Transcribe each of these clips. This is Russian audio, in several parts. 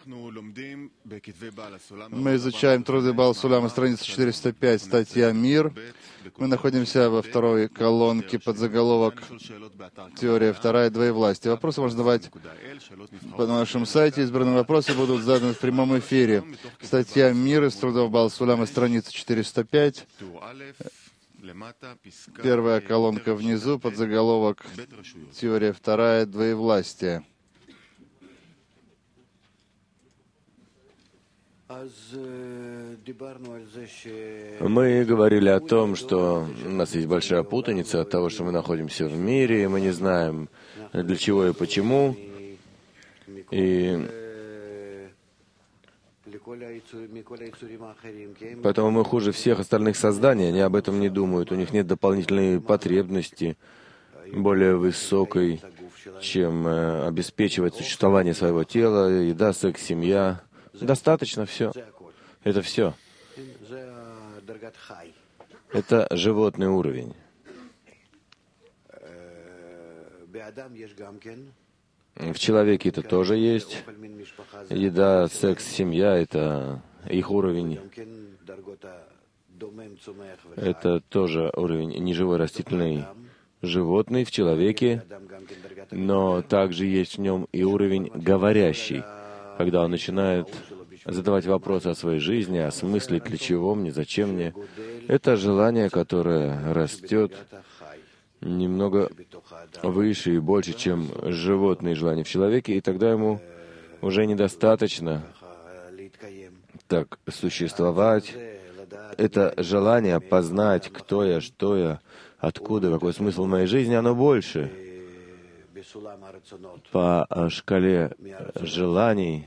Мы изучаем труды Баал Сулама, страница 405, статья «Мир». Мы находимся во второй колонке под заголовок «Теория вторая. Двоевластие». Вопросы можно задавать на нашем сайте. Избранные вопросы будут заданы в прямом эфире. Статья «Мир» из трудов Баал Сулама, страница 405. Первая колонка внизу под заголовок «Теория вторая. Двоевластие». Мы говорили о том, что у нас есть большая путаница от того, что мы находимся в мире, и мы не знаем, для чего и почему. И поэтому мы хуже всех остальных созданий, они об этом не думают, у них нет дополнительной потребности, более высокой, чем обеспечивать существование своего тела, еда, секс, семья. Достаточно все. Это все. Это животный уровень. В человеке это тоже есть. Еда, секс, семья — это их уровень. Это тоже уровень неживой растительный животный в человеке, но также есть в нем и уровень говорящий, когда он начинает задавать вопросы о своей жизни, о смысле, для чего мне, зачем мне. Это желание, которое растет немного выше и больше, чем животные желания в человеке, и тогда ему уже недостаточно так существовать. Это желание познать, кто я, что я, откуда, какой смысл моей жизни, оно больше. По шкале желаний,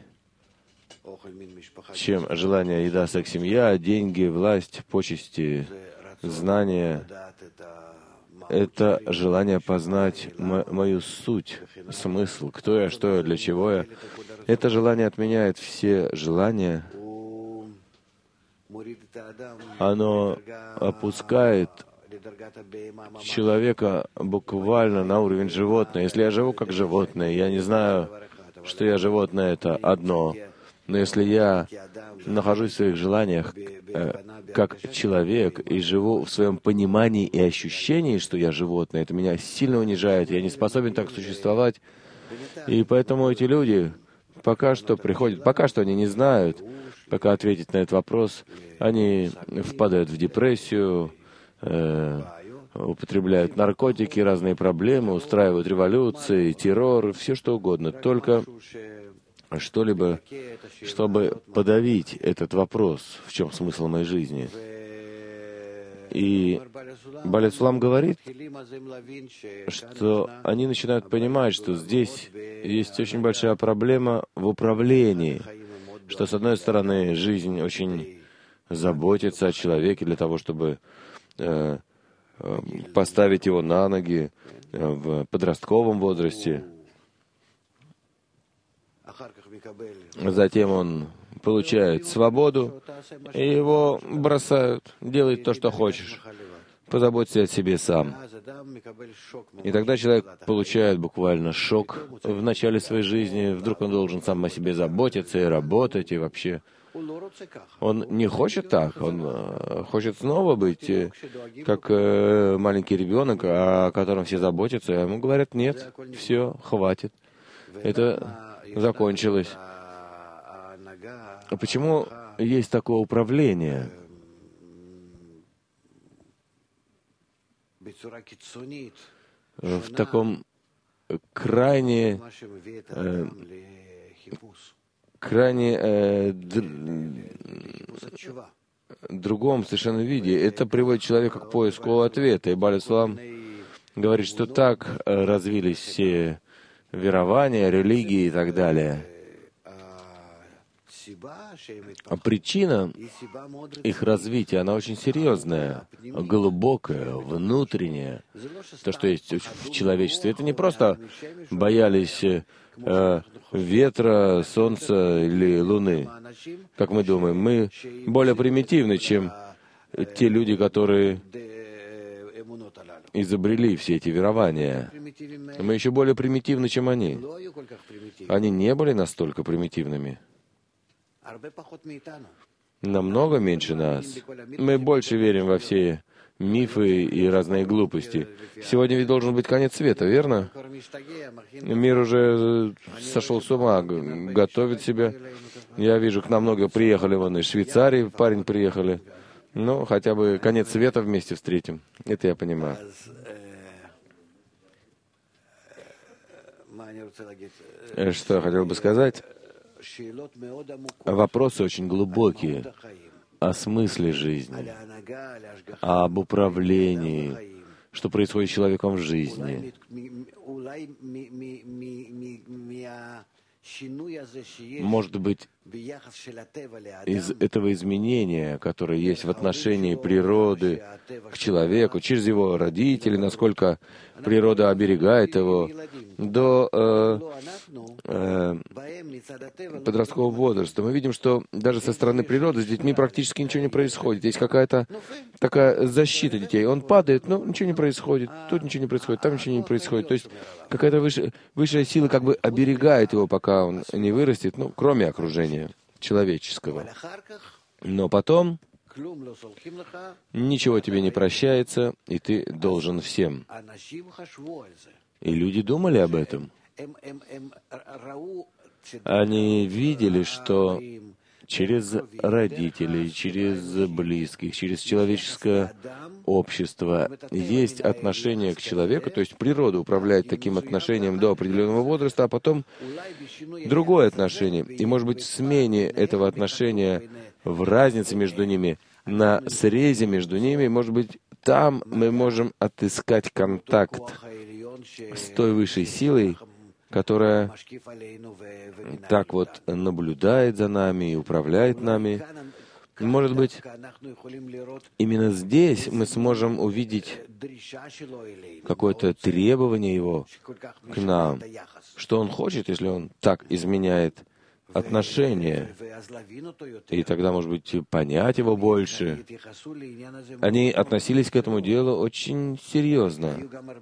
чем желание еда, секс, семья, деньги, власть, почести, знания. Это желание познать мою суть, смысл, кто я, что я, для чего я. Это желание отменяет все желания. Оно опускает человека буквально на уровень животного. Если я живу как животное, я не знаю, что я животное, это одно. Но если я нахожусь в своих желаниях как человек и живу в своем понимании и ощущении, что я животное, это меня сильно унижает, я не способен так существовать. И поэтому эти люди пока что приходят, пока что они не знают, пока ответить на этот вопрос, они впадают в депрессию, употребляют наркотики, разные проблемы, устраивают революции, террор, все что угодно, только что-либо, чтобы подавить этот вопрос, в чем смысл моей жизни. И Баал Сулам говорит, что они начинают понимать, что здесь есть очень большая проблема в управлении, что, с одной стороны, жизнь очень заботится о человеке для того, чтобы поставить его на ноги в подростковом возрасте. Затем он получает свободу, и его бросают, делай то, что хочешь, позаботься о себе сам. И тогда человек получает буквально шок в начале своей жизни, вдруг он должен сам о себе заботиться и работать, и вообще. Он не хочет так, он хочет снова быть как маленький ребенок, о котором все заботятся, а ему говорят, нет, все, хватит, это закончилось. Почему есть такое управление? В таком крайне другом совершенно виде. Это приводит человека к поиску ответа. И Баал Сулам говорит, что так развились все верования, религии и так далее. А причина их развития, она очень серьезная, глубокая, внутренняя. То, что есть в человечестве. Это не просто боялись ветра, солнца или луны, как мы думаем. Мы более примитивны, чем те люди, которые изобрели все эти верования. Мы еще более примитивны, чем они. Они не были настолько примитивными. намного меньше нас. Мы больше верим во все мифы и разные глупости. Сегодня ведь должен быть конец света, верно? Мир уже сошел с ума, готовит себя. Я вижу, к нам много приехали, вон из Швейцарии, парень приехали. Ну, хотя бы конец света вместе встретим. Это я понимаю. Что я хотел бы сказать? Вопросы очень глубокие о смысле жизни, об управлении, что происходит с человеком в жизни. Может быть, из этого изменения, которое есть в отношении природы к человеку, через его родителей, насколько природа оберегает его, до подросткового возраста, мы видим, что даже со стороны природы с детьми практически ничего не происходит. Есть какая-то такая защита детей. Он падает, но ничего не происходит, тут ничего не происходит, там ничего не происходит. То есть какая-то высшая сила как бы оберегает его, пока он не вырастет, ну, кроме окружения человеческого. Но потом ничего тебе не прощается, и ты должен всем. И люди думали об этом. Они видели, что через родителей, через близких, через человеческое общество есть отношение к человеку, то есть природа управляет таким отношением до определенного возраста, а потом другое отношение. И, может быть, в смене этого отношения, в разнице между ними, на срезе между ними, может быть, там мы можем отыскать контакт с той высшей силой, которая так вот наблюдает за нами и управляет нами. Может быть, именно здесь мы сможем увидеть какое-то требование Его к нам, что Он хочет, если Он так изменяет отношения, и тогда, может быть, понять Его больше. Они относились к этому делу очень серьезно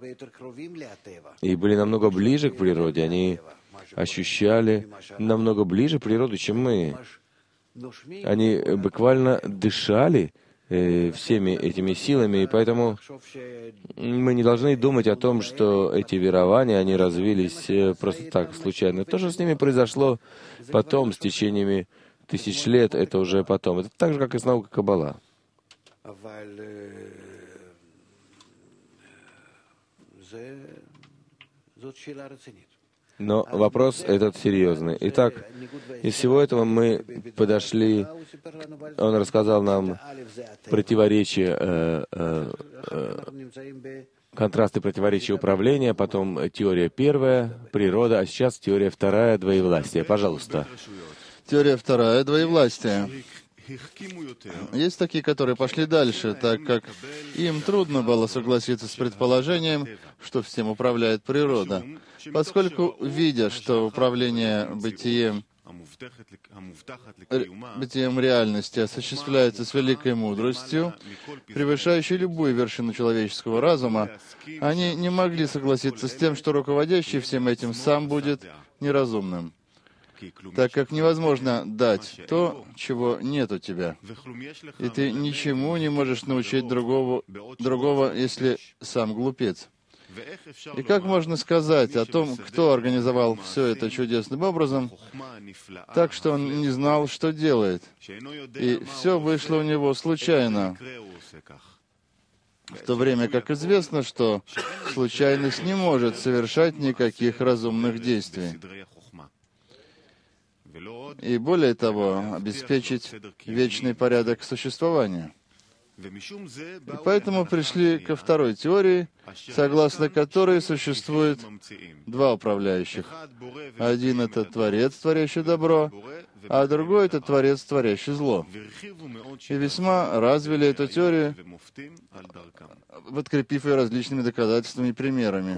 и были намного ближе к природе. Они ощущали намного ближе природу, чем мы. Они буквально дышали всеми этими силами, и поэтому мы не должны думать о том, что эти верования, они развились просто так, случайно. То, что с ними произошло потом, с течениями тысяч лет, это уже потом. Это так же, как и с наукой Каббала. Но вопрос этот серьезный. Итак, из всего этого мы подошли, он рассказал нам противоречия, контрасты противоречия управления, потом теория первая, природа, а сейчас теория вторая, двоевластие. Пожалуйста. Теория вторая, двоевластие. Есть такие, которые пошли дальше, так как им трудно было согласиться с предположением, что всем управляет природа, поскольку, видя, что управление бытием реальности осуществляется с великой мудростью, превышающей любую вершину человеческого разума, они не могли согласиться с тем, что руководящий всем этим сам будет неразумным, так как невозможно дать то, чего нет у тебя. И ты ничему не можешь научить другого, если сам глупец. И как можно сказать о том, кто организовал все это чудесным образом, так что он не знал, что делает, и все вышло у него случайно, в то время как известно, что случайность не может совершать никаких разумных действий. И более того, обеспечить вечный порядок существования. И поэтому пришли ко второй теории, согласно которой существует два управляющих. Один — это Творец, творящий добро, а другой — это Творец, творящий зло. И весьма развили эту теорию, подкрепив ее различными доказательствами и примерами.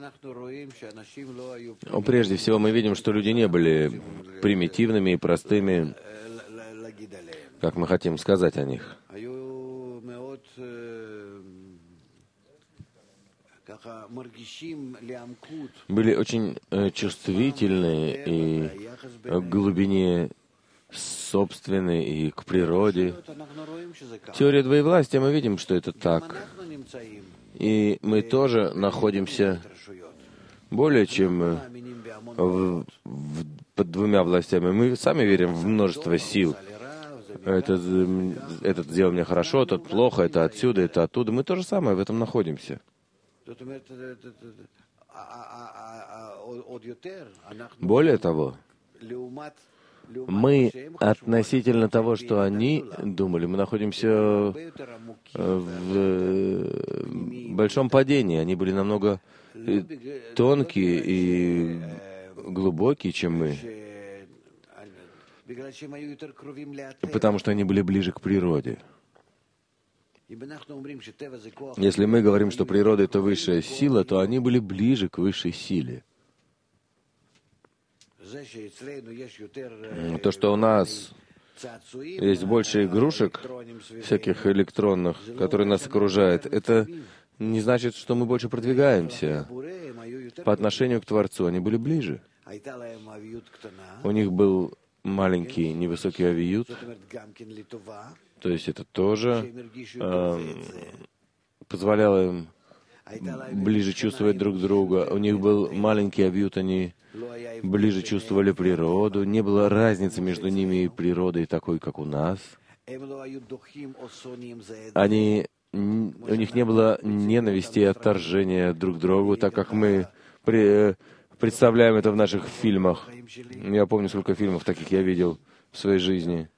Прежде всего, мы видим, что люди не были примитивными и простыми, как мы хотим сказать о них. Были очень чувствительны и к глубине собственный и к природе. Теория двоевластия, мы видим, что это так. И мы тоже находимся более чем под двумя властями. Мы сами верим в множество сил. Этот сделал мне хорошо, тот плохо, это отсюда, это оттуда. Мы то же самое в этом находимся. Более того, мы относительно того, что они думали, мы находимся в большом падении. Они были намного тонкие и глубокие, чем мы, потому что они были ближе к природе. Если мы говорим, что природа — это высшая сила, то они были ближе к высшей силе. То, что у нас есть больше игрушек, всяких электронных, которые нас окружают, это не значит, что мы больше продвигаемся. По отношению к Творцу они были ближе. У них был маленький, невысокий авиют, то есть это тоже позволяло им ближе чувствовать друг друга. У них был маленький авиют, они ближе чувствовали природу. Не было разницы между ними и природой такой, как у нас. У них не было ненависти и отторжения друг к другу, так как мы представляем это в наших фильмах. Я помню, сколько фильмов таких я видел в своей жизни.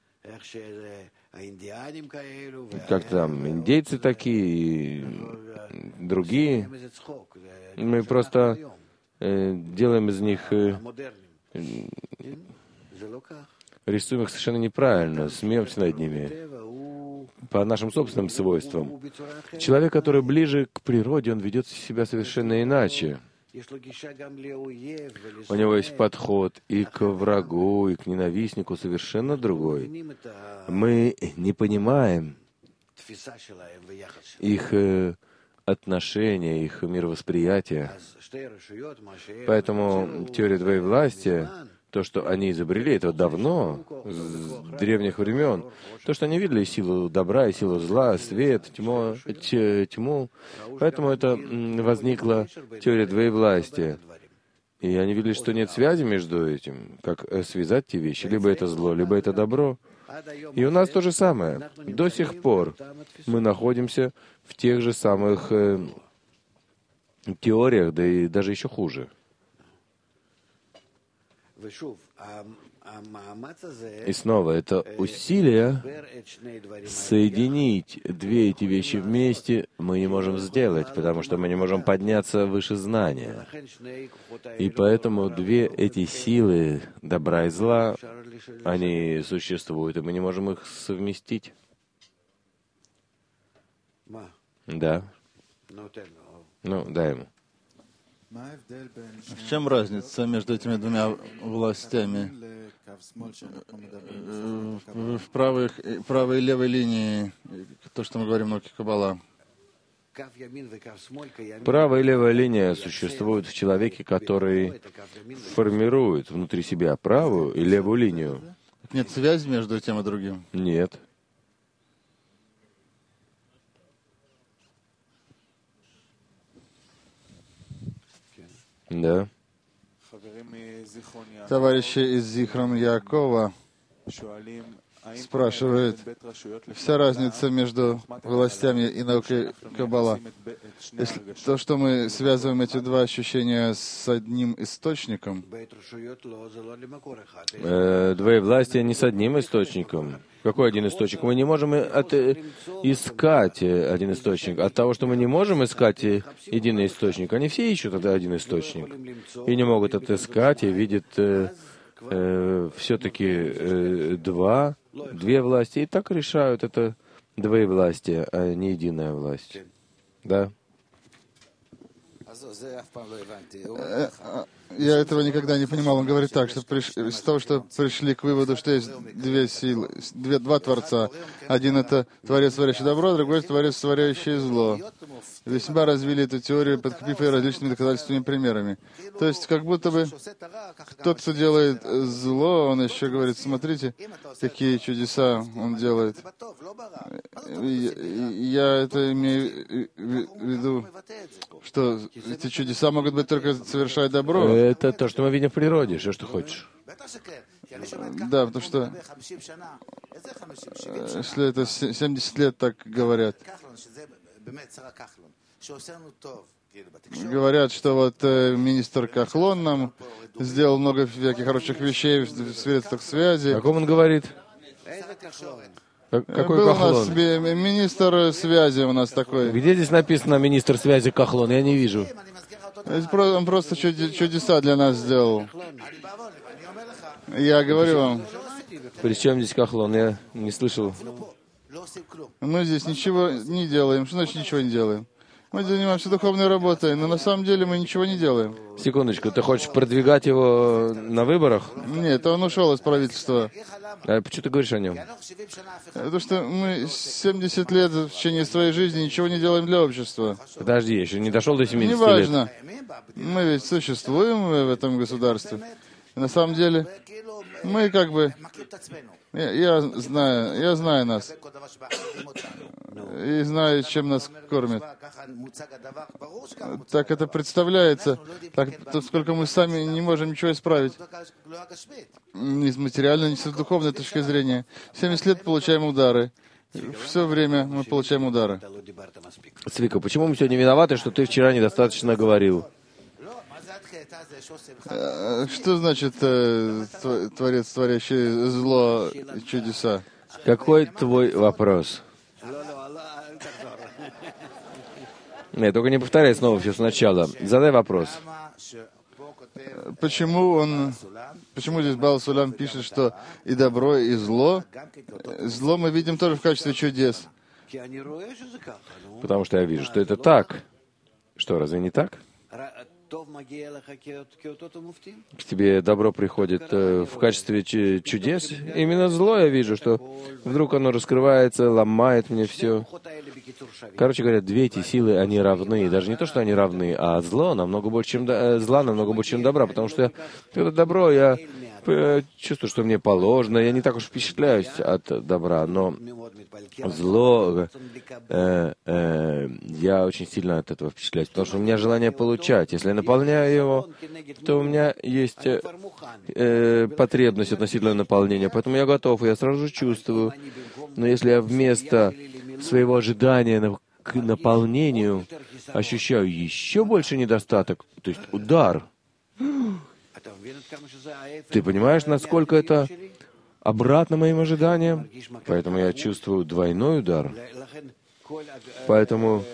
Как там, индейцы такие и другие. Мы просто делаем из них, рисуем их совершенно неправильно, смеемся над ними по нашим собственным свойствам. Человек, который ближе к природе, он ведет себя совершенно иначе. У него есть подход и к врагу, и к ненавистнику совершенно другой. Мы не понимаем их отношения, их мировосприятия. Поэтому теория двоевластия, то, что они изобрели, это давно, с древних времен. То, что они видели силу добра и силу зла, свет, тьму. Поэтому это возникла теория двоевластия. И они видели, что нет связи между этим, как связать те вещи. Либо это зло, либо это добро. И у нас то же самое. До сих пор мы находимся в тех же самых теориях, да и даже еще хуже. И снова, это усилие соединить две эти вещи вместе мы не можем сделать, потому что мы не можем подняться выше знания. И поэтому две эти силы, добра и зла, они существуют, и мы не можем их совместить. Да. Ну, дай ему. В чем разница между этими двумя властями? В правой и левой линии, то, что мы говорим в науке Каббала. Правая и левая линия существуют в человеке, который формирует внутри себя правую и левую линию. Нет связи между тем и другим? Нет. Да. Товарищи из Зихрон Якова спрашивают, вся разница между властями и наукой Каббала. Если то, что мы связываем эти два ощущения с одним источником, Двоевластие не с одним источником. Какой один источник? Мы не можем искать один источник. От того, что мы не можем искать единый источник, они все ищут тогда один источник. И не могут отыскать, и видят все-таки две власти. И так решают это двоевластие, а не единая власть. Да? Я этого никогда не понимал. Он говорит так, что из того, что пришли к выводу, что есть две силы, два Творца. Один — это Творец, творящий добро, другой — Творец, творящий зло. Весьма развили эту теорию, подкрепив ее различными доказательственными примерами. То есть, как будто бы тот, кто делает зло, он еще говорит: смотрите, какие чудеса он делает. Я это имею в виду, что эти чудеса могут быть только совершая добро. Это то, что мы видим в природе. Что ж ты хочешь? Да, потому что если это 70 лет так говорят. Говорят, что вот министр Кахлон нам сделал много всяких хороших вещей в средствах связи. О ком он говорит? Какой Был Кахлон? у нас министр связи у нас такой. Где здесь написано министр связи Кахлон? Я не вижу. Он просто чудеса для нас сделал. Я говорю вам. При чем здесь Кахлон? Я не слышал. Мы здесь ничего не делаем. Что значит ничего не делаем? Мы занимаемся духовной работой, но на самом деле мы ничего не делаем. Секундочку, ты хочешь продвигать его на выборах? Нет, он ушел из правительства. А почему ты говоришь о нем? Потому что мы 70 лет в течение своей жизни ничего не делаем для общества. Подожди, я еще не дошел до 70 лет. Неважно. Мы ведь существуем в этом государстве. На самом деле, мы как бы... Я знаю нас. И знаю, чем нас кормят. Так это представляется. Так, сколько мы сами не можем ничего исправить. Ни с материальной, ни с духовной точки зрения. 70 лет получаем удары. Все время мы получаем удары. Цвика, почему мы сегодня виноваты, что ты вчера недостаточно говорил? Что значит Творец, творящий зло и чудеса? Какой твой вопрос? Нет, только не повторяй снова все сначала. Задай вопрос. Почему здесь Баал Сулам пишет, что и добро, и зло? Зло мы видим тоже в качестве чудес. Потому что я вижу, что это так. Что, разве не так? К тебе добро приходит в качестве чудес. Именно зло я вижу, что вдруг оно раскрывается, ломает мне все. Короче говоря, две эти силы, они равны. Даже не то, что они равны, а зла намного больше, чем добра. Потому что когда добро, я чувствую, что мне положено. Я не так уж впечатляюсь от добра. Но зло, я очень сильно от этого впечатляюсь. Потому что у меня желание получать. Если я наполняю его, то у меня есть потребность относительно наполнения. Поэтому я готов, я сразу же чувствую. Но если я вместо своего ожидания к наполнению ощущаю еще больше недостаток, то есть удар. Ты понимаешь, насколько это обратно моим ожиданиям? Поэтому я чувствую двойной удар. Поэтому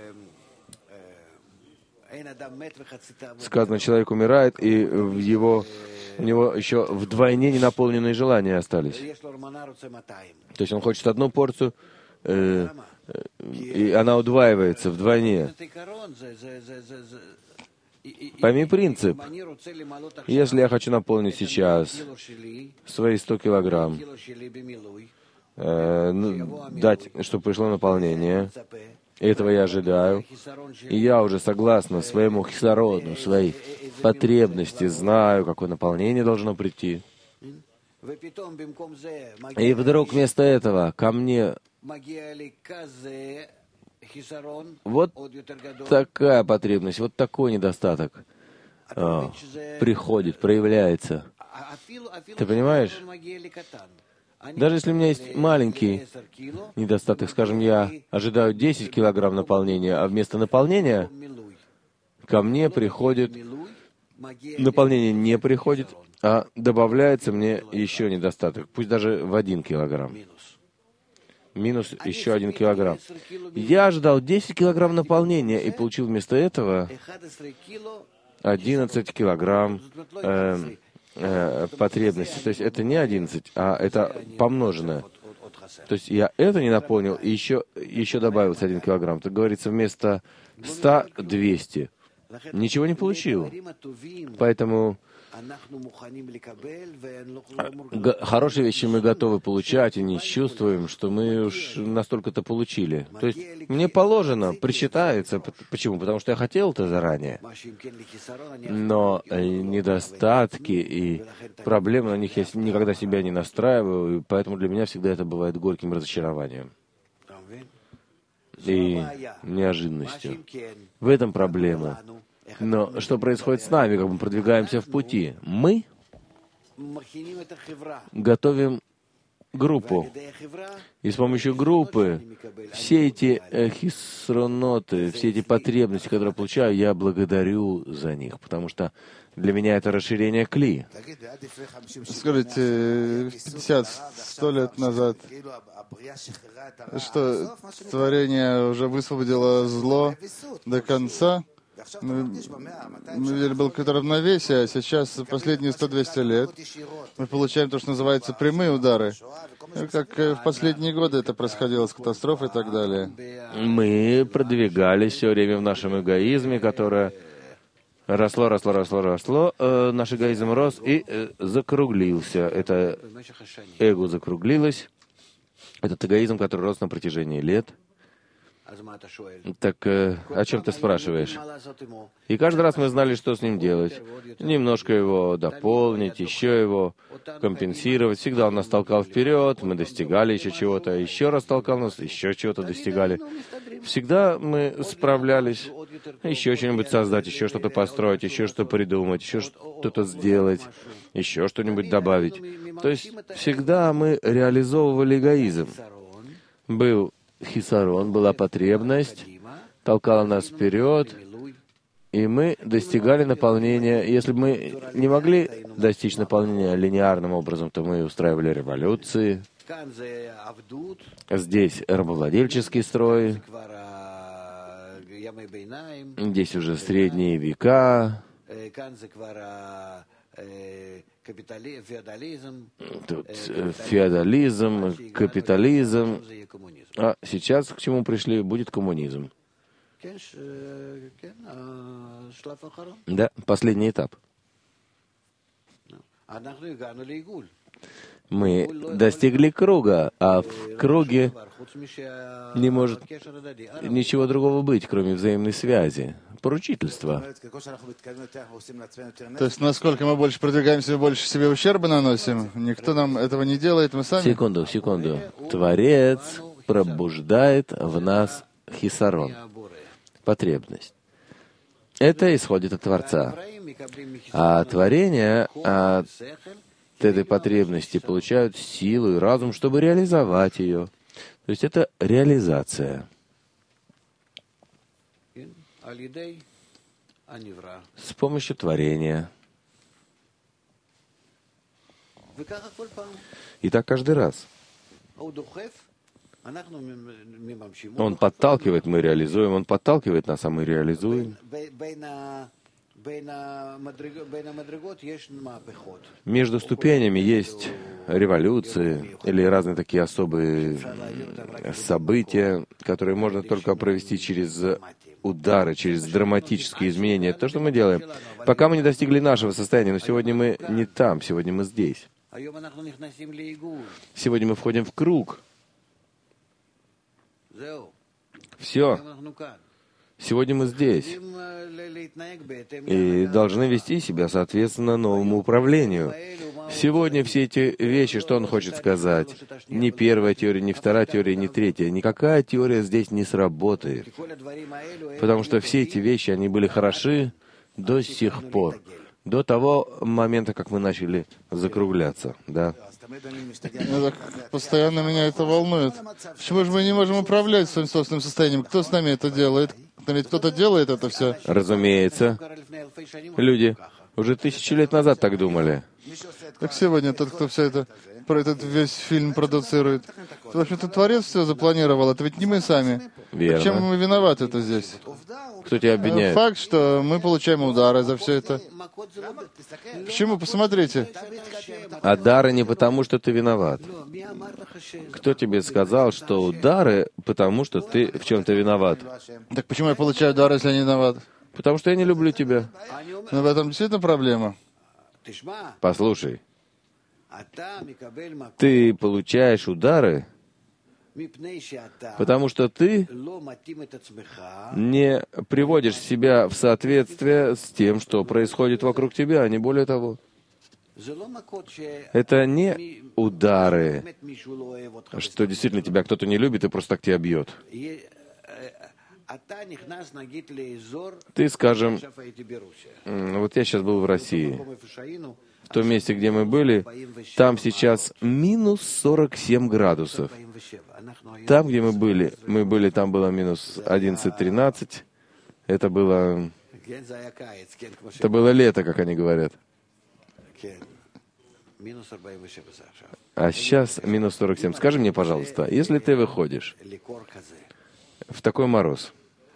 сказано, человек умирает, и у него еще вдвойне ненаполненные желания остались. То есть он хочет одну порцию, и она удваивается вдвойне. Пойми принцип. Если я хочу наполнить сейчас свои 100 килограмм, дать, чтобы пришло наполнение, этого я ожидаю, и я уже согласно своему хисарону, своей потребности, знаю, какое наполнение должно прийти. И вдруг вместо этого ко мне вот такая потребность, вот такой недостаток приходит, проявляется. Ты понимаешь? Даже если у меня есть маленький недостаток, скажем, я ожидаю 10 килограмм наполнения, а вместо наполнения ко мне приходит, наполнение не приходит, а добавляется мне еще недостаток, пусть даже в 1 килограмм. Минус еще 1 килограмм. Я ожидал 10 килограмм наполнения и получил вместо этого 11 килограмм потребности. То есть это не 11, а это помноженное. То есть я это не наполнил, и еще добавился 1 килограмм. Так говорится, вместо 100 — 200. ничего не получил. Поэтому хорошие вещи мы готовы получать и не чувствуем, что мы уж настолько-то получили. То есть мне положено, причитается. Почему? Потому что я хотел это заранее. Но недостатки и проблемы, на них я никогда себя не настраиваю, и поэтому для меня всегда это бывает горьким разочарованием и неожиданностью. В этом проблема. Но что происходит с нами, как мы продвигаемся в пути? Мы готовим группу. И с помощью группы все эти хисроноты, все эти потребности, которые я получаю, я благодарю за них, потому что для меня это расширение кли. Скажите, 50-100 лет назад, что творение уже высвободило зло до конца? Мы видели, было какое-то равновесие, а сейчас, последние 100-200 лет, мы получаем то, что называется прямые удары. Как в последние годы это происходило с катастрофой и так далее. Мы продвигались все время в нашем эгоизме, которое росло. Наш эгоизм рос и закруглился. Это эго закруглилось. Этот эгоизм, который рос на протяжении лет. Так о чем ты спрашиваешь? И каждый раз мы знали, что с ним делать. Немножко его дополнить, еще его компенсировать. Всегда он нас толкал вперед, мы достигали еще чего-то, еще раз толкал нас, еще чего-то достигали. Всегда мы справлялись еще что-нибудь создать, еще что-то построить, еще что-то придумать, еще что-то сделать, еще что-нибудь добавить. То есть всегда мы реализовывали эгоизм. Был хисарон, была потребность, толкала нас вперед, и мы достигали наполнения. Если бы мы не могли достичь наполнения линейным образом, то мы устраивали революции. Здесь рабовладельческий строй, здесь уже средние века, тут феодализм, капитализм. А сейчас к чему пришли? Будет коммунизм. Да, последний этап. Мы достигли круга, а в круге не может ничего другого быть, кроме взаимной связи, поручительства. То есть, насколько мы больше продвигаемся, больше себе ущерба наносим? Никто нам этого не делает, мы сами? Секунду. Творец пробуждает в нас хисарон, потребность. Это исходит от Творца. А творение от этой потребности получают силу и разум, чтобы реализовать ее. То есть это реализация. С помощью творения. И так каждый раз. Он подталкивает, мы реализуем, он подталкивает нас, а мы реализуем. Между ступенями есть революции или разные такие особые события, которые можно только провести через удары, через драматические изменения. То, что мы делаем. Пока мы не достигли нашего состояния, но сегодня мы не там, сегодня мы здесь. Сегодня мы входим в круг. Все. Сегодня мы здесь. И должны вести себя соответственно новому управлению. Сегодня все эти вещи, что он хочет сказать? Ни первая теория, ни вторая теория, ни третья. Никакая теория здесь не сработает. Потому что все эти вещи, они были хороши до сих пор. До того момента, как мы начали закругляться. Да? Постоянно меня это волнует. Почему же мы не можем управлять своим собственным состоянием? Кто с нами это делает? Ведь кто-то делает это все. Разумеется. Люди уже 1000 лет назад так думали. Так сегодня тот, кто все это, про этот весь фильм продуцирует. В общем-то, Творец все запланировал. Это ведь не мы сами. Верно. Чем мы виноваты это здесь? Кто тебя обвиняет? Факт, что мы получаем удары за все это. Почему? Посмотрите. А дары не потому, что ты виноват. Кто тебе сказал, что удары потому, что ты в чем-то виноват? Так почему я получаю удары, если я не виноват? Потому что я не люблю тебя. Но в этом действительно проблема. Послушай, ты получаешь удары, потому что ты не приводишь себя в соответствие с тем, что происходит вокруг тебя, а не более того. Это не удары, что действительно тебя кто-то не любит и просто так тебя бьет. Ты, скажем, вот я сейчас был в России, в том месте, где мы были, там сейчас минус 47 градусов. Там, где мы были, там было минус 11-13. Это было лето, как они говорят. А сейчас минус 47. Скажи мне, пожалуйста, если ты выходишь в такой мороз,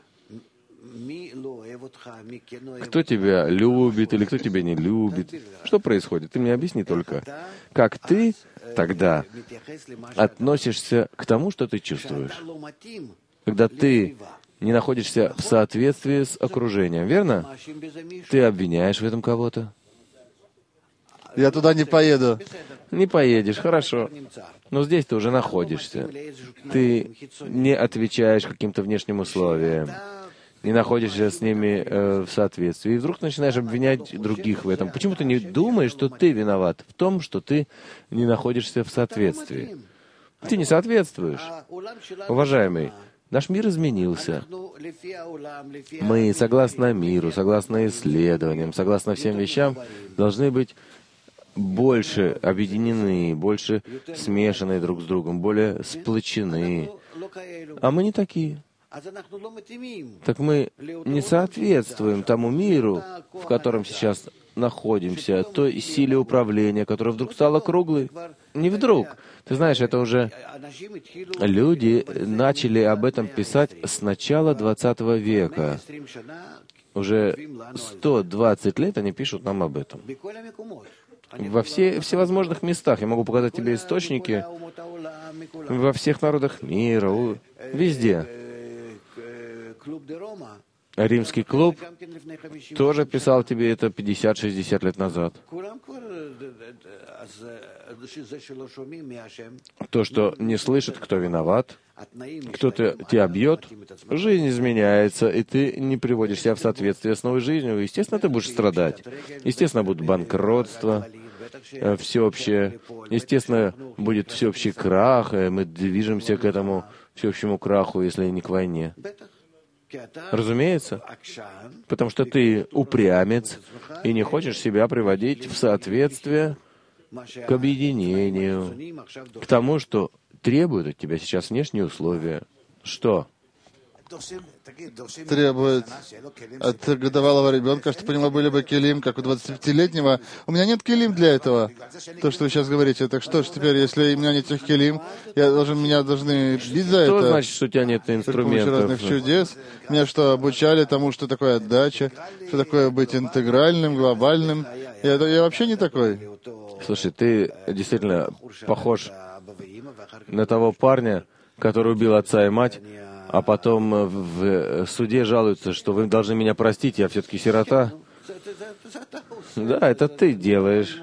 кто тебя любит или кто тебя не любит? Что происходит? Ты мне объясни только. Как ты тогда относишься к тому, что ты чувствуешь? Когда ты не находишься в соответствии с окружением, верно? Ты обвиняешь в этом кого-то? Я туда не поеду. Не поедешь, хорошо. Но здесь ты уже находишься. Ты не отвечаешь каким-то внешним условиям. Не находишься с ними в соответствии. И вдруг начинаешь обвинять других в этом. Почему ты не думаешь, что ты виноват в том, что ты не находишься в соответствии? Ты не соответствуешь. Уважаемый, наш мир изменился. Мы, согласно миру, согласно исследованиям, согласно всем вещам, должны быть больше объединены, больше смешаны друг с другом, более сплочены. А мы не такие. Так мы не соответствуем тому миру, в котором сейчас находимся, той силе управления, которая вдруг стала круглой. Не вдруг. Ты знаешь, это уже люди начали об этом писать с начала 20 века. Уже 120 лет они пишут нам об этом. Во всевозможных местах. Я могу показать тебе источники во всех народах мира, везде. Римский клуб тоже писал тебе это 50-60 лет назад. То, что не слышит, кто виноват, кто-то тебя бьет, жизнь изменяется, и ты не приводишь себя в соответствие с новой жизнью. Естественно, ты будешь страдать. Естественно, будет банкротство всеобщее. Естественно, будет всеобщий крах, и мы движемся к этому всеобщему краху, если не к войне. Разумеется, потому что ты упрямец и не хочешь себя приводить в соответствие к объединению, к тому, что требуют от тебя сейчас внешние условия. Что? Требует от годовалого ребенка, чтобы у него были бы килим, как у 25-летнего. У меня нет килим для этого. То, что вы сейчас говорите. Так что ж теперь, если у меня нет этих килим, меня должны бить за это? Что значит, что у тебя нет инструментов? Разных чудес. Меня что, обучали тому, что такое отдача, что такое быть интегральным, глобальным? Я вообще не такой. Слушай, ты действительно похож на того парня, который убил отца и мать, а потом в суде жалуются, что вы должны меня простить, я все-таки сирота. Да, это ты делаешь.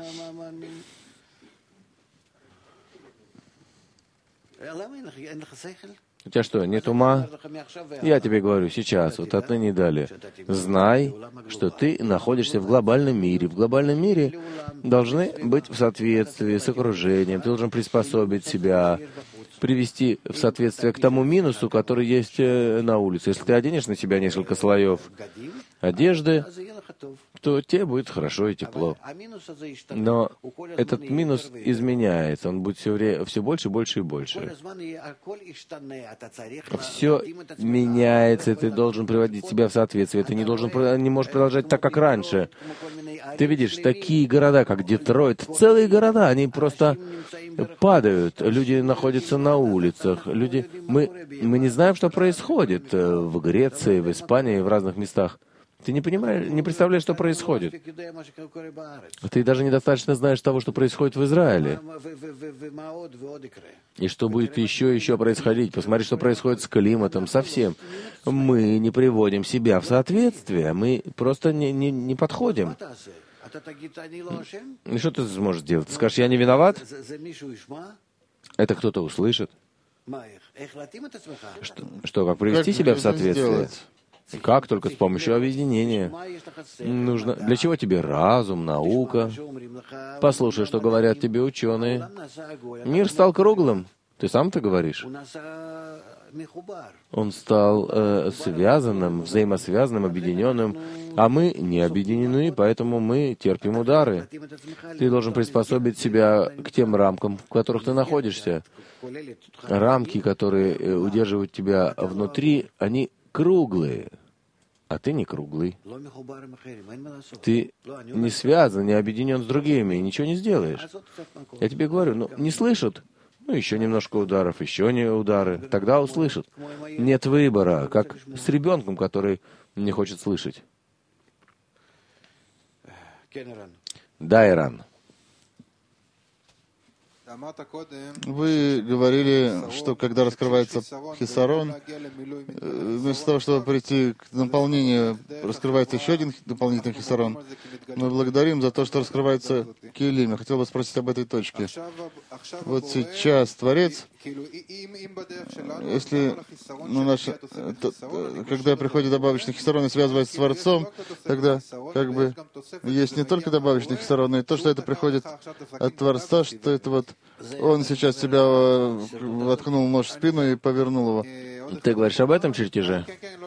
У тебя что, нет ума? Я тебе говорю сейчас, вот отныне и далее. Знай, что ты находишься в глобальном мире. В глобальном мире должны быть в соответствии с окружением. Ты должен приспособить себя, привести в соответствие к тому минусу, который есть на улице. Если ты оденешь на себя несколько слоев одежды, то тебе будет хорошо и тепло. Но этот минус изменяется, он будет все больше, больше и больше. Все меняется, и ты должен приводить себя в соответствие. Ты не можешь продолжать так, как раньше. Ты видишь, такие города, как Детройт, целые города, они просто падают. Люди находятся на улицах. Мы не знаем, что происходит в Греции, в Испании, в разных местах. Ты не понимаешь, не представляешь, что происходит. Ты даже недостаточно знаешь того, что происходит в Израиле. И что будет еще и еще происходить. Посмотри, что происходит с климатом, со всем. Мы не приводим себя в соответствие. Мы просто не подходим. И что ты сможешь сделать? Ты скажешь, я не виноват? Это кто-то услышит. Что, как привести себя в соответствие? Как? Только с помощью объединения. Нужно. Для чего тебе разум, наука? Послушай, что говорят тебе ученые. Мир стал круглым. Ты сам это говоришь. Он стал связанным, взаимосвязанным, объединенным, а мы не объединены, поэтому мы терпим удары. Ты должен приспособить себя к тем рамкам, в которых ты находишься. Рамки, которые удерживают тебя внутри, они круглые, а ты не круглый. Ты не связан, не объединен с другими, и ничего не сделаешь. Я тебе говорю, не слышат. Еще немножко ударов, еще не удары. Тогда услышат. Нет выбора, как с ребенком, который не хочет слышать. Да, Иран. Вы говорили, что когда раскрывается хисарон, вместо того, чтобы прийти к наполнению, раскрывается еще один дополнительный хисарон. Мы благодарим за то, что раскрывается келим. Я хотел бы спросить об этой точке. Вот сейчас Творец, если когда приходит добавочный хисарон и связывается с Творцом, тогда как бы есть не только добавочный хисарон, но и то, что это приходит от Творца, что это вот он сейчас тебя воткнул нож в спину и повернул его. Ты говоришь об этом чертеже?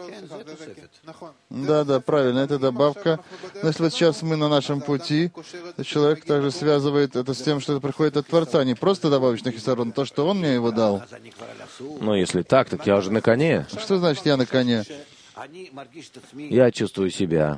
Да, правильно, это добавка. Но если вот сейчас мы на нашем пути, то человек также связывает это с тем, что это приходит от Творца, не просто добавочный хисарон, то, что он мне его дал. Ну, если так я уже на коне. Что значит я на коне? Я чувствую себя.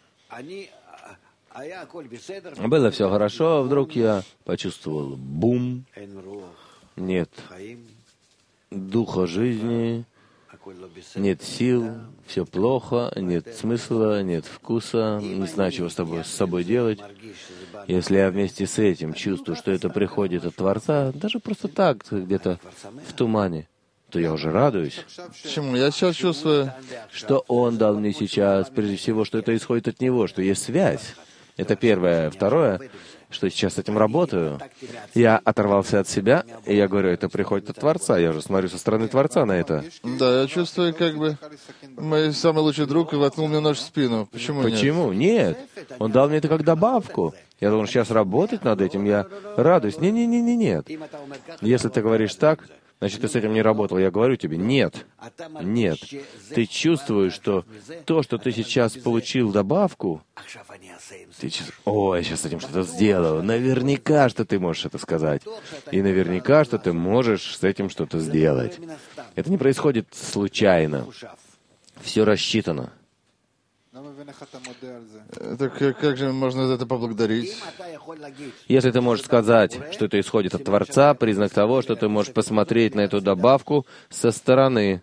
Было все хорошо, а вдруг я почувствовал бум. Нет духа жизни, нет сил, все плохо, нет смысла, нет вкуса, не знаю, чего с собой делать. Если я вместе с этим чувствую, что это приходит от Творца, даже просто так, где-то в тумане, то я уже радуюсь. Почему? Я сейчас чувствую, что Он дал мне сейчас, прежде всего, что это исходит от Него, что есть связь. Это первое. Второе, что сейчас с этим работаю. Я оторвался от себя, и я говорю, это приходит от Творца. Я уже смотрю со стороны Творца на это. Да, я чувствую, как бы мой самый лучший друг воткнул мне нож в спину. Почему? Нет. Он дал мне это как добавку. Я должен сейчас работать над этим. Я радуюсь. Нет. Если ты говоришь так, значит, ты с этим не работал. Я говорю тебе, нет. Ты чувствуешь, что то, что ты сейчас получил добавку, ты чувствуешь, я сейчас с этим что-то сделал. Наверняка, что ты можешь это сказать. И наверняка, что ты можешь с этим что-то сделать. Это не происходит случайно. Все рассчитано. Так как же можно за это поблагодарить? Если ты можешь сказать, что это исходит от Творца, признак того, что ты можешь посмотреть на эту добавку со стороны.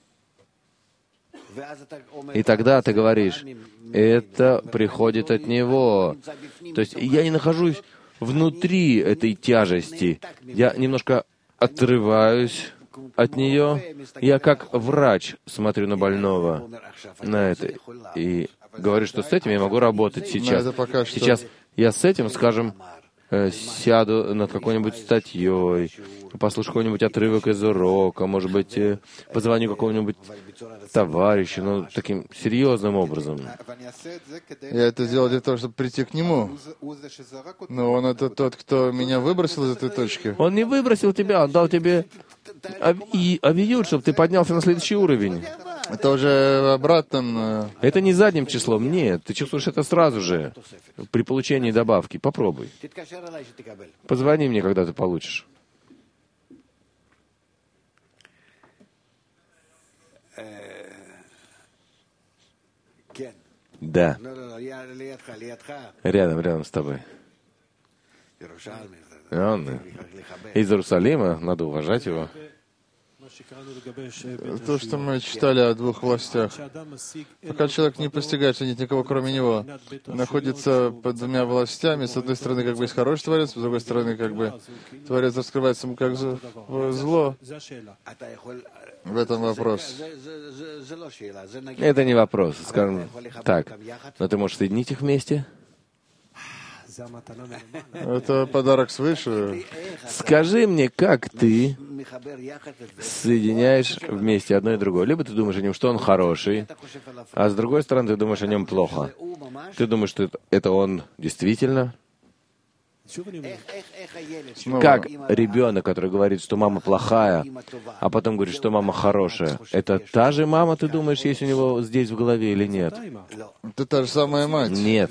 И тогда ты говоришь, это приходит от Него. То есть я не нахожусь внутри этой тяжести. Я немножко отрываюсь от нее. Я как врач смотрю на больного, на это, и говорю, что с этим я могу работать сейчас. Сейчас я с этим, скажем, сяду над какой-нибудь статьей, послушаю какой-нибудь отрывок из урока, может быть, позвоню какому-нибудь товарищу, таким серьезным образом. Я это сделал для того, чтобы прийти к нему. Но он это тот, кто меня выбросил из этой точки. Он не выбросил тебя, он дал тебе авиют, чтобы ты поднялся на следующий уровень. Это уже обратным... Это не задним числом, нет. Ты чувствуешь это сразу же, при получении добавки. Попробуй. Позвони мне, когда ты получишь. Да. Рядом с тобой. Он из Иерусалима, надо уважать его. То, что мы читали о двух властях. Пока человек не постигает, что нет никого кроме него, находится под двумя властями. С одной стороны, как бы есть хороший творец, с другой стороны, как бы творец раскрывается ему как зло. В этом вопрос. Это не вопрос, скажем так. Но ты можешь соединить их вместе? Это подарок свыше. Скажи мне, как ты соединяешь вместе одно и другое? Либо ты думаешь о нем, что он хороший, а с другой стороны, ты думаешь о нем плохо. Ты думаешь, что это он действительно? Как ребенок, который говорит, что мама плохая, а потом говорит, что мама хорошая, это та же мама, ты думаешь, есть у него здесь в голове или нет? Это та же самая мать. Нет.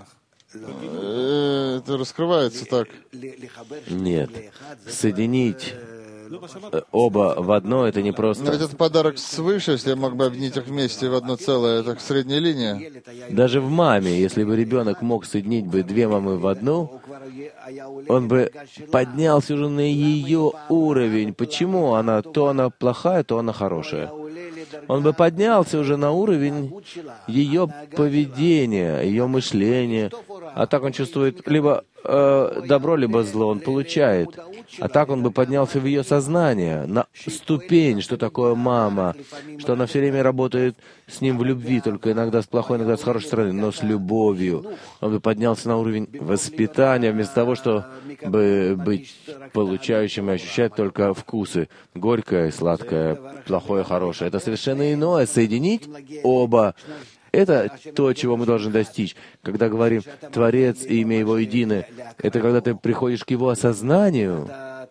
Это раскрывается так. Нет. Соединить оба в одно — это не Но просто. ведь это подарок свыше, если я мог бы объединить их вместе в одно целое. Это средняя линия. Даже в маме, если бы ребенок мог соединить бы две мамы в одну, он бы поднялся уже на ее уровень. Почему? Она плохая, то она хорошая. Он бы поднялся уже на уровень ее поведения, ее мышления. А так он чувствует либо добро, либо зло он получает. А так он бы поднялся в ее сознание, на ступень, что такое мама, что она все время работает с ним в любви, только иногда с плохой, иногда с хорошей стороны, но с любовью. Он бы поднялся на уровень воспитания, вместо того, чтобы быть получающим и ощущать только вкусы. Горькое, сладкое, плохое, хорошее. Это совершенно иное. Соединить оба. Это то, чего мы должны достичь. Когда говорим «Творец» и имя Его едины, это когда ты приходишь к Его осознанию,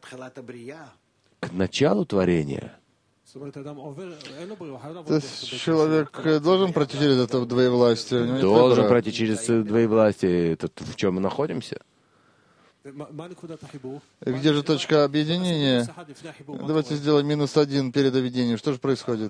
к началу творения. То есть человек должен пройти через это двоевластие? Должен пройти через двоевластие. Это в чем мы находимся? Где же точка объединения? Давайте сделаем -1 перед объединением. Что же происходит?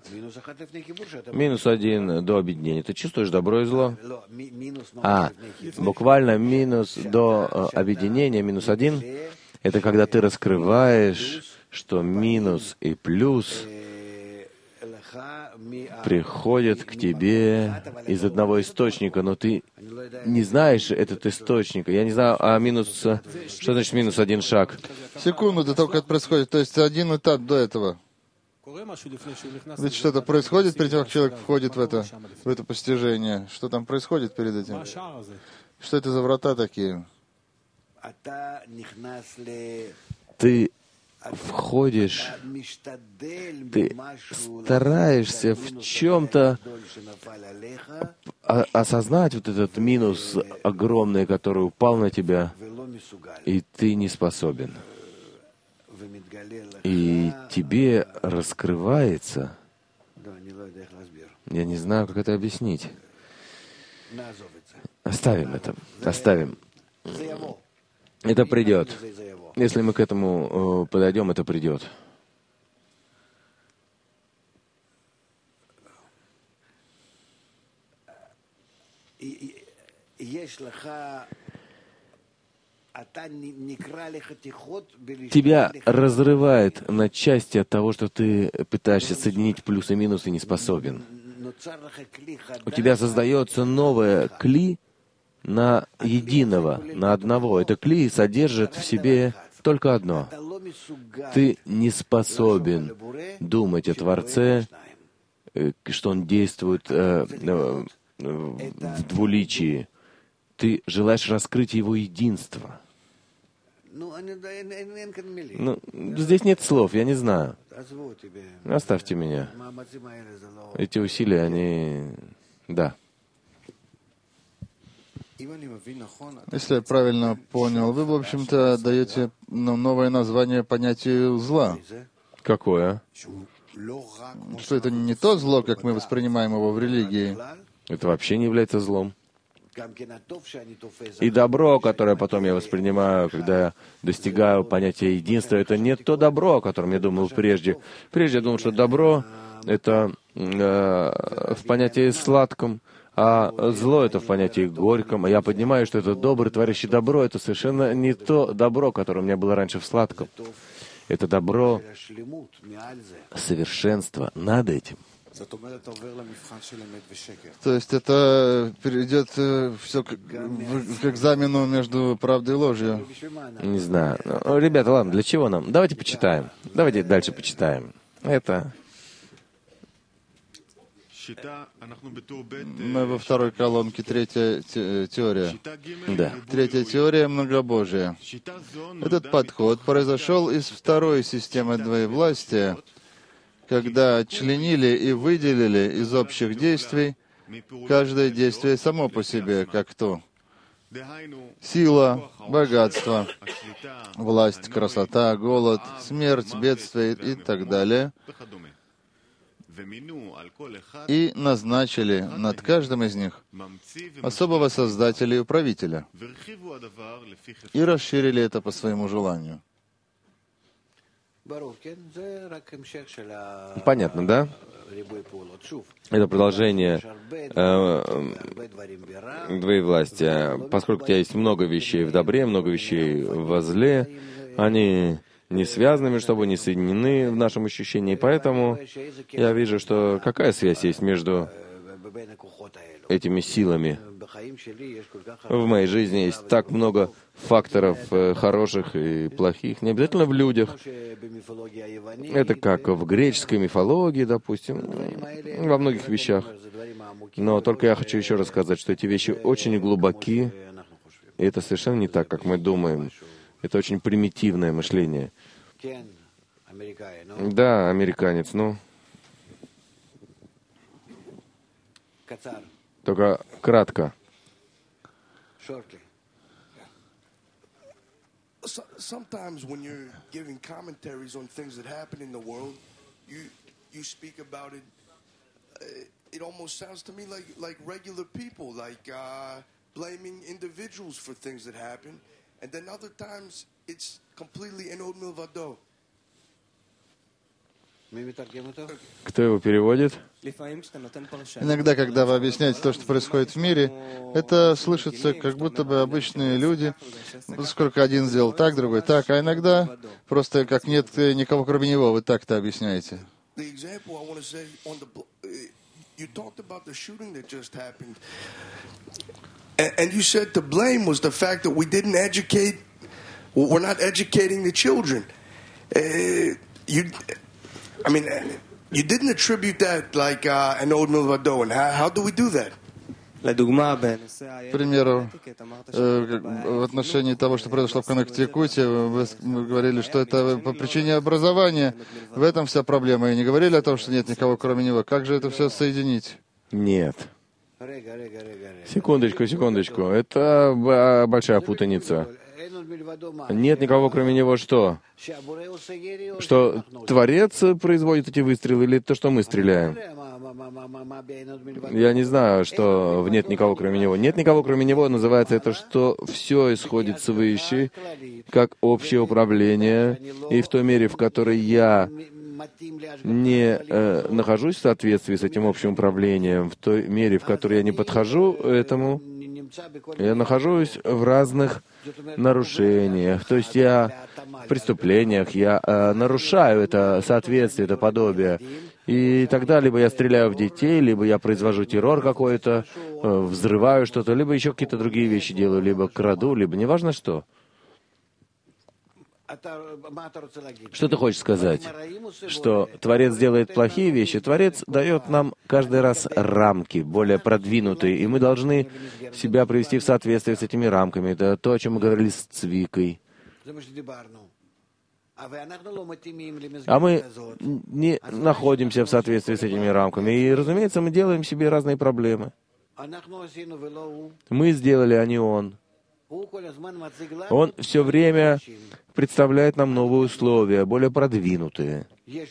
-1 до объединения. Ты чувствуешь добро и зло? Буквально минус до объединения, -1. Это когда ты раскрываешь, что минус и плюс приходят к тебе из одного источника, но ты не знаешь этот источник. Я не знаю, что значит -1 шаг? Секунду до того, как это происходит. То есть один этап до этого. Ведь что-то происходит перед тем, как человек входит в это постижение. Что там происходит перед этим? Что это за врата такие? Ты входишь, ты стараешься в чем-то осознать вот этот минус огромный, который упал на тебя, и ты не способен. И тебе раскрывается, я не знаю, как это объяснить. Оставим это, оставим. Это придет. Если мы к этому подойдем, это придет. Тебя разрывает на части от того, что ты пытаешься соединить плюс и минус и не способен. У тебя создается новое кли на единого, на одного. Это кли содержит в себе только одно. Ты не способен думать о Творце, что Он действует в двуличии. Ты желаешь раскрыть Его единство. Здесь нет слов, я не знаю. Оставьте меня. Эти усилия, они... Да. Если я правильно понял, вы, в общем-то, даете нам новое название понятию зла. Какое? Что это не то зло, как мы воспринимаем его в религии. Это вообще не является злом. И добро, которое потом я воспринимаю, когда я достигаю понятия единства, это не то добро, о котором я думал прежде. Прежде я думал, что добро — это в понятии сладком, а зло — это в понятии горьком. А я понимаю, что это добрый, творящий добро — это совершенно не то добро, которое у меня было раньше в сладком. Это добро совершенства над этим. То есть это перейдет все к экзамену между правдой и ложью. Не знаю. Ну, ребята, ладно, для чего нам? Давайте почитаем. Давайте дальше почитаем. Это... Мы во второй колонке, третья теория. Да. Третья теория — многобожие. Этот подход произошел из второй системы двоевластия, когда членили и выделили из общих действий каждое действие само по себе, как то сила, богатство, власть, красота, голод, смерть, бедствие и так далее, и назначили над каждым из них особого создателя и управителя, и расширили это по своему желанию. Понятно, да? Это продолжение двоевластия. Поскольку у тебя есть много вещей в добре, много вещей во зле, они не связаны между собой, не соединены в нашем ощущении. Поэтому я вижу, что какая связь есть между этими силами. В моей жизни есть так много факторов хороших и плохих, не обязательно в людях. Это как в греческой мифологии, допустим, во многих вещах. Но только я хочу еще раз сказать, что эти вещи очень глубоки, и это совершенно не так, как мы думаем. Это очень примитивное мышление. Да, американец, ну. Только кратко. Sometimes when you're giving commentaries on things that happen in the world, you speak about it. It almost sounds to me like regular people, like blaming individuals for things that happen, and then other times it's completely enod milvado. Кто его переводит? Иногда, когда вы объясняете то, что происходит в мире, это слышится, как будто бы обычные люди, поскольку один сделал так, другой так, а иногда просто как нет никого кроме него, вы так-то объясняете. And you said the blame was the fact that we didn't educate, we're not educating the children. You didn't attribute that like an old milvado, and how do we do that? К примеру, в отношении того, что произошло в Коннектикуте, вы говорили, что это по причине образования. В этом вся проблема. И не говорили о том, что нет никого кроме него. Как же это все соединить? Нет. Секундочку. Это большая путаница. Нет никого, кроме него, что? Что Творец производит эти выстрелы, или то, что мы стреляем? Я не знаю, что нет никого, кроме него. Нет никого, кроме него, называется это, что все исходит свыше, как общее управление, и в той мере, в которой я не нахожусь в соответствии с этим общим управлением, в той мере, в которой я не подхожу этому, я нахожусь в разных нарушениях, то есть я в преступлениях, я нарушаю это соответствие, это подобие. И тогда либо я стреляю в детей, либо я произвожу террор какой-то, взрываю что-то, либо еще какие-то другие вещи делаю, либо краду, либо неважно что. Что ты хочешь сказать? Что Творец делает плохие вещи? Творец дает нам каждый раз рамки, более продвинутые, и мы должны себя привести в соответствие с этими рамками. Это то, о чем мы говорили с Цвикой. А мы не находимся в соответствии с этими рамками. И, разумеется, мы делаем себе разные проблемы. Мы сделали, а не он. Он все время представляет нам новые условия, более продвинутые.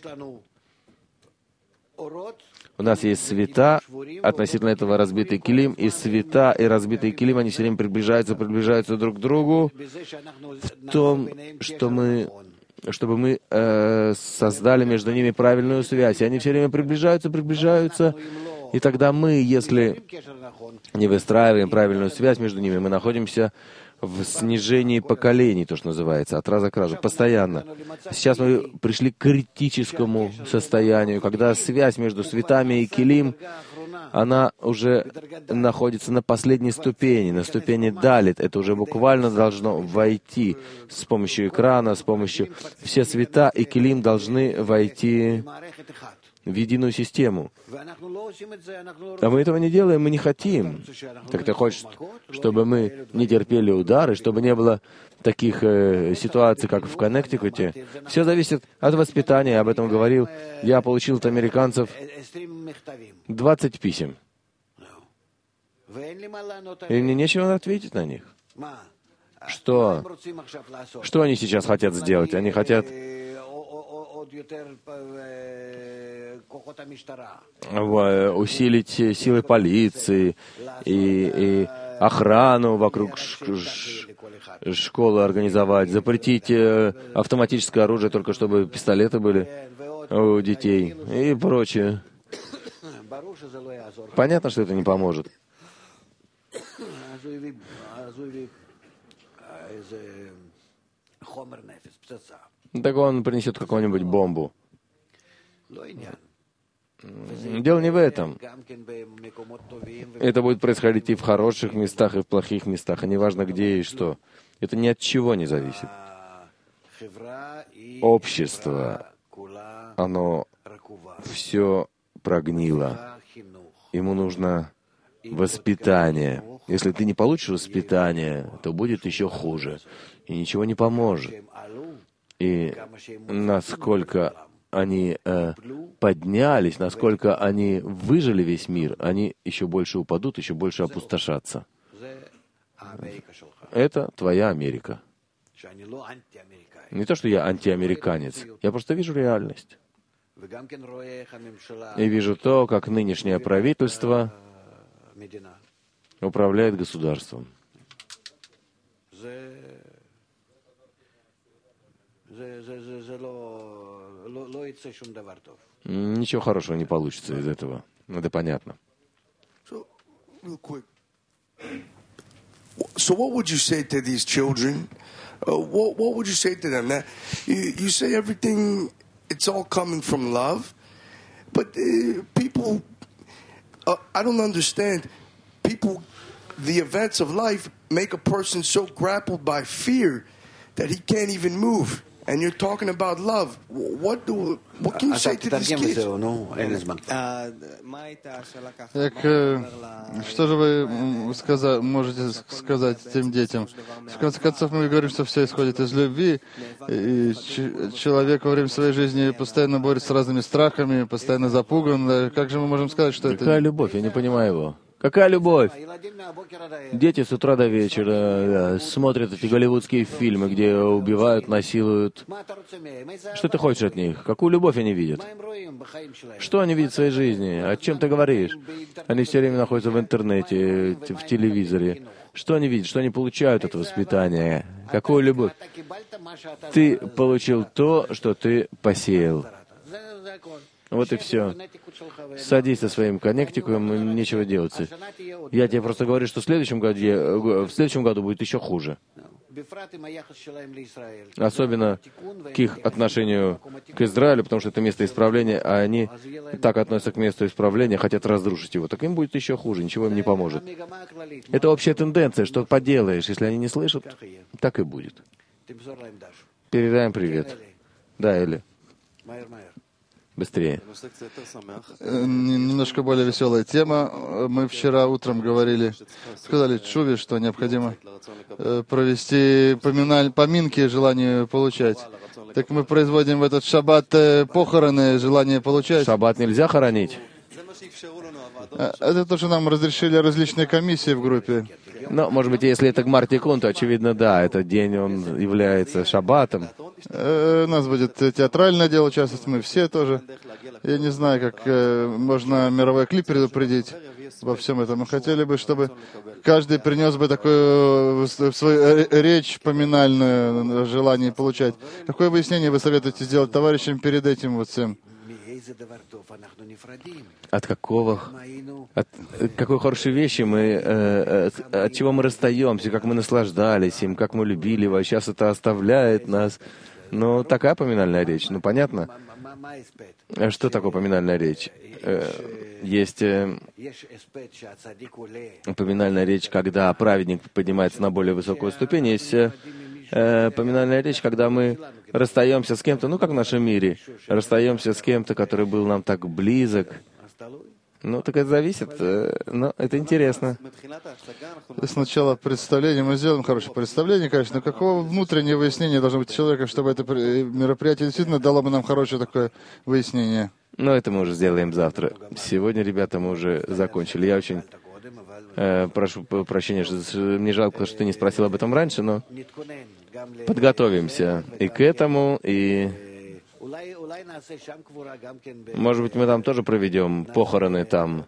У нас есть света, относительно этого разбитый килим, и света и разбитый килим, они все время приближаются друг к другу в том, чтобы мы создали между ними правильную связь. И они все время приближаются, и тогда мы, если не выстраиваем правильную связь между ними, мы находимся в снижении поколений, то, что называется, от раза к разу, постоянно. Сейчас мы пришли к критическому состоянию, когда связь между светами и Келим, она уже находится на последней ступени, на ступени Далит. Это уже буквально должно войти с помощью экрана, с помощью... Все света и Келим должны войти в единую систему. А мы этого не делаем, мы не хотим. Так ты хочешь, чтобы мы не терпели удары, чтобы не было таких ситуаций, как в Коннектикуте? Все зависит от воспитания, я об этом говорил. Я получил от американцев 20 писем. И мне нечего ответить на них. Что? Что они сейчас хотят сделать? Они хотят усилить силы полиции и охрану вокруг школы организовать, запретить автоматическое оружие, только чтобы пистолеты были у детей и прочее. Понятно, что это не поможет. Так он принесет какую-нибудь бомбу. Дело не в этом. Это будет происходить и в хороших местах, и в плохих местах, и неважно где и что. Это ни от чего не зависит. Общество, оно все прогнило. Ему нужно воспитание. Если ты не получишь воспитание, то будет еще хуже. И ничего не поможет. И насколько они поднялись, насколько они выжили весь мир, они еще больше упадут, еще больше опустошатся. Это твоя Америка. Не то, что я антиамериканец. Я просто вижу реальность. И вижу то, как нынешнее правительство управляет государством. Ничего хорошего не получится из этого. Это понятно. So what would you say to these children? What would you say to them? Now, you say everything, it's all coming from love, but people, I don't understand. People, the events of life make a person so grappled by fear that he can't even move. And you're talking about love. What can you say to these kids? Что же вы можете сказать этим детям? В конце концов, мы говорим, что все исходит из любви, и человек во время своей жизни постоянно борется с разными страхами, постоянно запуган. Как же мы можем сказать, что это... Какая любовь? Я не понимаю его. Какая любовь? Дети с утра до вечера смотрят эти голливудские фильмы, где убивают, насилуют. Что ты хочешь от них? Какую любовь они видят? Что они видят в своей жизни? О чем ты говоришь? Они все время находятся в интернете, в телевизоре. Что они видят? Что они получают от воспитания? Какую любовь? Ты получил то, что ты посеял. Вот и все. Садись со своим коннектиком, нечего делать. Я тебе просто говорю, что в следующем году будет еще хуже. Особенно к их отношению к Израилю, потому что это место исправления, а они так относятся к месту исправления, хотят разрушить его. Так им будет еще хуже, ничего им не поможет. Это общая тенденция, что поделаешь. Если они не слышат, так и будет. Передаем привет. Да, Эли. Быстрее. Немножко более веселая тема. Мы вчера утром сказали Чуве, что необходимо провести поминки желанию получать. Так мы производим в этот шаббат похороны желания получать. Шаббат нельзя хоронить? Это то, что нам разрешили различные комиссии в группе. Ну, может быть, если это Гмар Тикун, то, очевидно, да, этот день, он является шаббатом. У нас будет театральное дело участвовать, мы все тоже. Я не знаю, как можно мировой клип предупредить во всем этом. Мы хотели бы, чтобы каждый принес бы такую свою речь поминальную, желание получать. Какое выяснение вы советуете сделать товарищам перед этим вот всем? от какой хорошей вещи мы, от чего мы расстаемся, как мы наслаждались им, как мы любили его, а сейчас это оставляет нас. Ну, такая поминальная речь, ну, понятно? Что такое поминальная речь? Есть поминальная речь, когда праведник поднимается на более высокую ступень. Есть поминальная речь, когда мы расстаемся с кем-то, ну, как в нашем мире, расстаемся с кем-то, который был нам так близок. Ну, так это зависит, но это интересно. Сначала представление, мы сделаем хорошее представление, конечно, но какого внутреннего выяснения должно быть у человека, чтобы это мероприятие действительно дало бы нам хорошее такое выяснение? Но это мы уже сделаем завтра. Сегодня, ребята, мы уже закончили. Я очень прошу прощения, что мне жалко, что ты не спросил об этом раньше, но подготовимся и к этому, и... Может быть, мы там тоже проведем похороны там,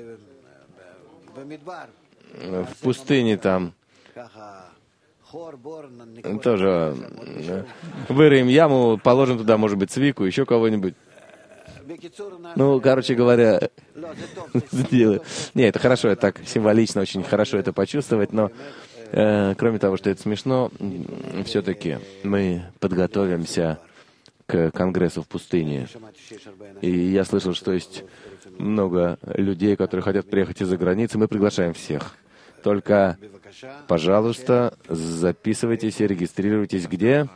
в пустыне там. Тоже вырыем яму, положим туда, может быть, Цвику, еще кого-нибудь. Ну, короче говоря, сделаю. Не, это хорошо, это так символично, очень хорошо это почувствовать, но кроме того, что это смешно, все-таки мы подготовимся к конгрессу в пустыне. И я слышал, что есть много людей, которые хотят приехать из-за границы. Мы приглашаем всех. Только, пожалуйста, записывайтесь и регистрируйтесь где?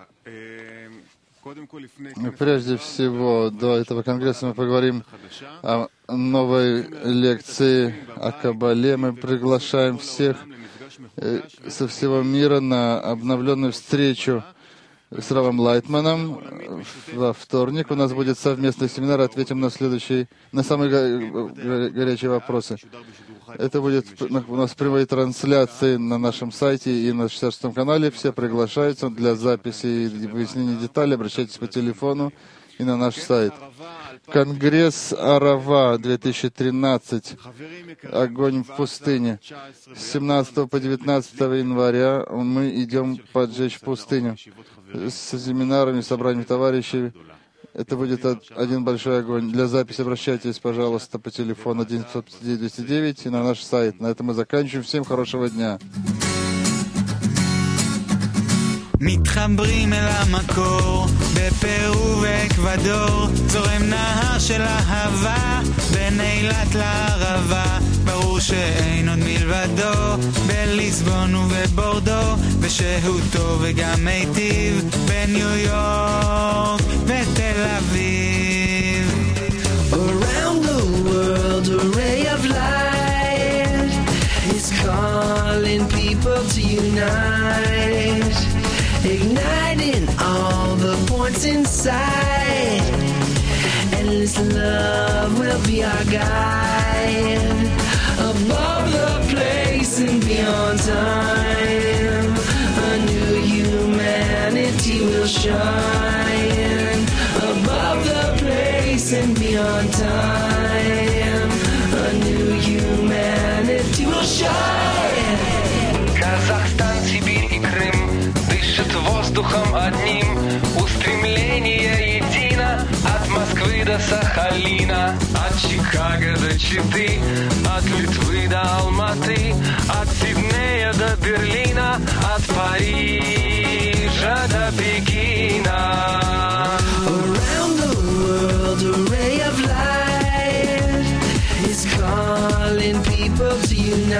Прежде всего, до этого конгресса мы поговорим о новой лекции о Кабале. Мы приглашаем всех со всего мира на обновленную встречу с Равом Лайтманом во вторник. У нас будет совместный семинар, ответим на самые горячие вопросы. Это будет у нас прямые трансляции на нашем сайте и на 66-м канале. Все приглашаются для записи и выяснения деталей. Обращайтесь по телефону и на наш сайт. Конгресс Арава 2013. Огонь в пустыне. С 17 по 19 января мы идем поджечь пустыню. С семинарами, собраниями товарищей. Это будет один большой огонь. Для записи обращайтесь, пожалуйста, по телефону 1-959-209 и на наш сайт. На этом мы заканчиваем. Всем хорошего дня. מתחברים אל המקור, בפרו ואקוודור, זורם נהר של אהבה, בין אילת לערבה, ברור שאין עוד מלבדו, בליסבון ובבורדו, ושהותו וגם מיטיב, בניו יורק ותל אביב. Around the world a ray of light is calling people to unite, igniting all the points inside. Endless love will be our guide, above the place and beyond time. A new humanity will shine, above the place and beyond time. A new humanity will shine. Казахстан, Сибирь и Крым дышит воздухом одним, устремление едино от Москвы до Сахалина, от Чикаго до Читы, от Литвы до Алматы, от Сиднея до Берлина, от Парижа до Пекина. Around the world a ray of light is calling people to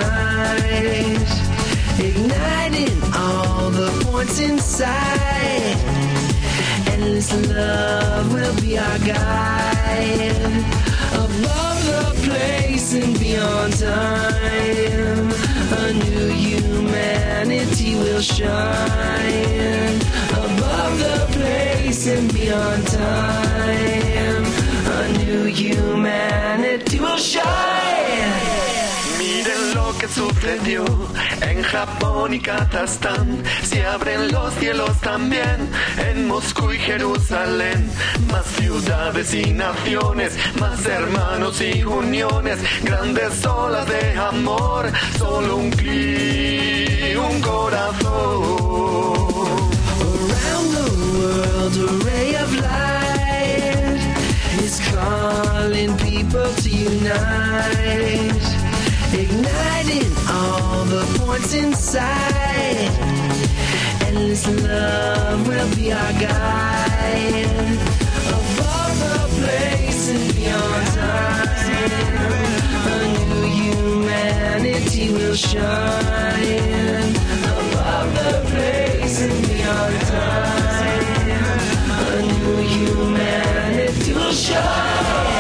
unite, igniting all the points inside. Endless love will be our guide, above the place and beyond time. A new humanity will shine, above the place and beyond time. A new humanity will shine. Miren lo que sucedió en Japón y Kazajstán, se abren los cielos también en Moscú y Jerusalén. Más ciudades y naciones, más hermanos y uniones, grandes olas de amor, solo un clic, un corazón. Around the world a ray of light is calling people to unite, igniting all the points inside. Endless love will be our guide, above the place and beyond time. A new humanity will shine, above the place and beyond time. A new humanity will shine.